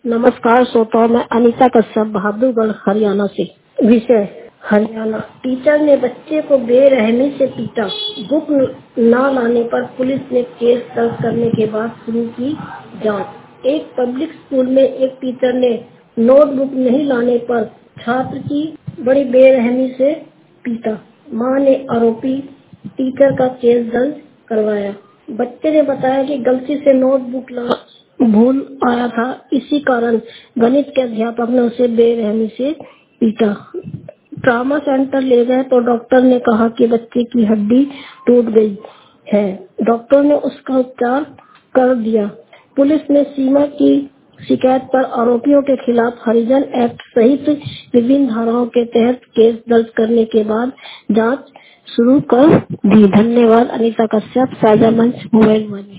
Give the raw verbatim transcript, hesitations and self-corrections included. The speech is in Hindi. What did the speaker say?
नमस्कार श्रोताओं, मैं अनीता कश्यप बहादुरगढ़ हरियाणा से। विषय हरियाणा। टीचर ने बच्चे को बेरहमी से पीटा। बुक न लाने पर पुलिस ने केस दर्ज करने के बाद शुरू की जांच। एक पब्लिक स्कूल में एक टीचर ने नोटबुक नहीं लाने पर छात्र की बड़ी बेरहमी से पीटा। मां ने आरोपी टीचर का केस दर्ज करवाया। बच्चे ने बताया कि गलती से नोटबुक ला भूल आया था, इसी कारण गणित के अध्यापक ने उसे बेरहमी से पीटा। ट्रॉमा सेंटर ले गए तो डॉक्टर ने कहा कि बच्चे की हड्डी टूट गई है। डॉक्टर ने उसका उपचार कर दिया। पुलिस ने सीमा की शिकायत पर आरोपियों के खिलाफ हरिजन एक्ट सहित विभिन्न धाराओं के तहत केस दर्ज करने के बाद जांच शुरू कर दी। धन्यवाद। अनीता कश्यप, साझा मंच, मोबाइल वन।